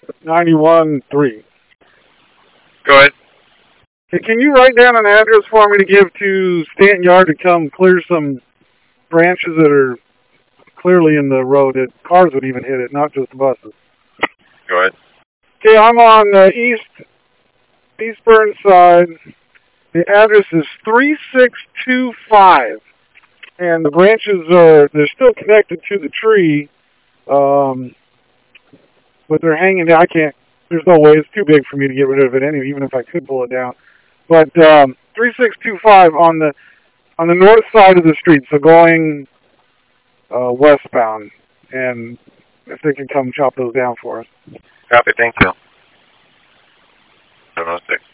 91-3. Go ahead. Hey, can you write down an address for me to give to Stanton Yard to come clear some branches that are clearly in the road that cars would even hit it, not just buses? Go ahead. Okay, I'm on the East Burnside. The address is 3625. And the branches they're still connected to the tree, but they're hanging down. There's no way, it's too big for me to get rid of it anyway, even if I could pull it down. But 3625 on the north side of the street, so going westbound, and if they can come chop those down for us. Copy, thank you. 706.